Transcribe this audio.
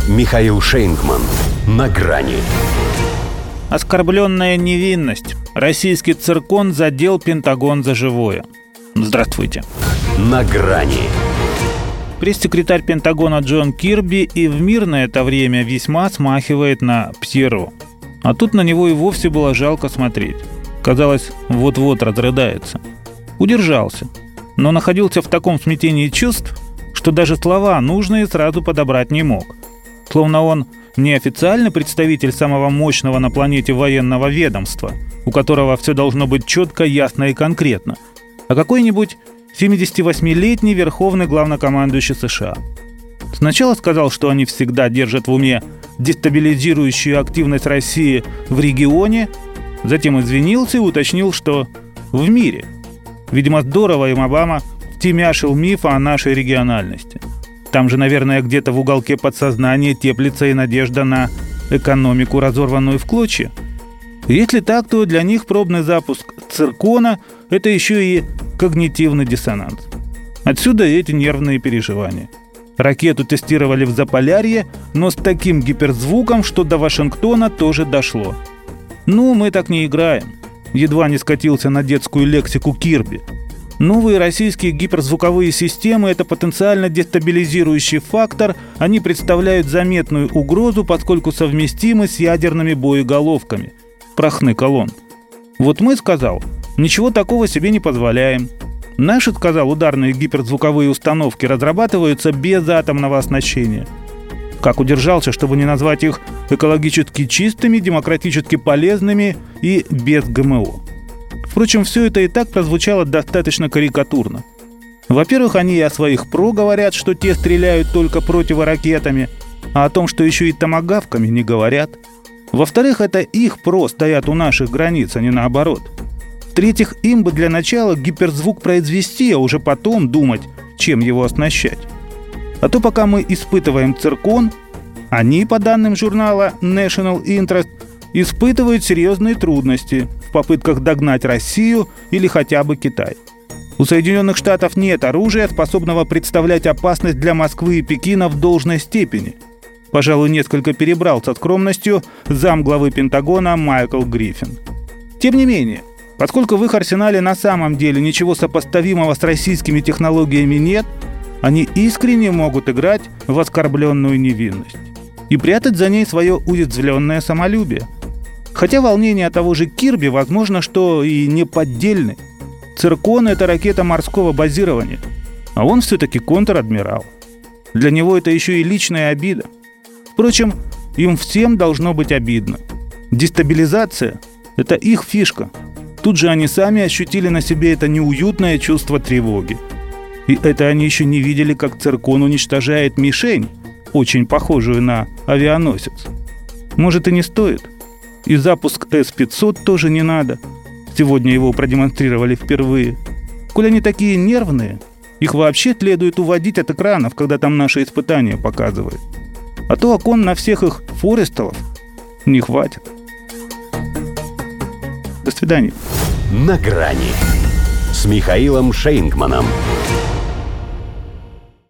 Михаил Шейнгман. На грани. Оскорбленная невинность. Российский циркон задел Пентагон за живое. Здравствуйте. На грани. Пресс-секретарь Пентагона Джон Кирби и в мирное это время весьма смахивает на Пьеро. А тут на него и вовсе было жалко смотреть. Казалось, вот-вот разрыдается. Удержался, но находился в таком смятении чувств, что даже слова нужные сразу подобрать не мог. Словно он не официальный представитель самого мощного на планете военного ведомства, у которого все должно быть четко, ясно и конкретно, а какой-нибудь 78-летний верховный главнокомандующий США. Сначала сказал, что они всегда держат в уме дестабилизирующую активность России в регионе, затем извинился и уточнил, что в мире. Видимо, здорово им Обама втемяшил миф о нашей региональности. Там же, наверное, где-то в уголке подсознания теплится и надежда на экономику, разорванную в клочья. Если так, то для них пробный запуск циркона – это еще и когнитивный диссонанс. Отсюда и эти нервные переживания. Ракету тестировали в Заполярье, но с таким гиперзвуком, что до Вашингтона тоже дошло. Ну, мы так не играем. Едва не скатился на детскую лексику Кирби. Новые российские гиперзвуковые системы – это потенциально дестабилизирующий фактор, они представляют заметную угрозу, поскольку совместимы с ядерными боеголовками. Прахны-ка он. Вот мы, сказал, ничего такого себе не позволяем. Наши, сказал, ударные гиперзвуковые установки разрабатываются без атомного оснащения. Как удержался, чтобы не назвать их экологически чистыми, демократически полезными и без ГМО. Впрочем, все это и так прозвучало достаточно карикатурно. Во-первых, они и о своих ПРО говорят, что те стреляют только противоракетами, а о том, что еще и томагавками, не говорят. Во-вторых, это их ПРО стоят у наших границ, а не наоборот. В-третьих, им бы для начала гиперзвук произвести, а уже потом думать, чем его оснащать. А то пока мы испытываем циркон, они, по данным журнала National Interest, испытывают серьезные трудности в попытках догнать Россию или хотя бы Китай. У Соединенных Штатов нет оружия, способного представлять опасность для Москвы и Пекина в должной степени. Пожалуй, несколько перебрал со скромностью замглавы Пентагона Майкл Гриффин. Тем не менее, поскольку в их арсенале на самом деле ничего сопоставимого с российскими технологиями нет, они искренне могут играть в оскорбленную невинность и прятать за ней свое уязвленное самолюбие. Хотя волнения того же Кирби, возможно, что и не поддельны. Циркон – это ракета морского базирования, а он все-таки контр-адмирал. Для него это еще и личная обида. Впрочем, им всем должно быть обидно. Дестабилизация – это их фишка. Тут же они сами ощутили на себе это неуютное чувство тревоги. И это они еще не видели, как циркон уничтожает мишень, очень похожую на авианосец. Может, и не стоит. И запуск С-500 тоже не надо. Сегодня его продемонстрировали впервые. Коль они такие нервные, их вообще следует уводить от экранов, когда там наши испытания показывают. А то окон на всех их форестелов не хватит. До свидания. На грани с Михаилом Шейнгманом.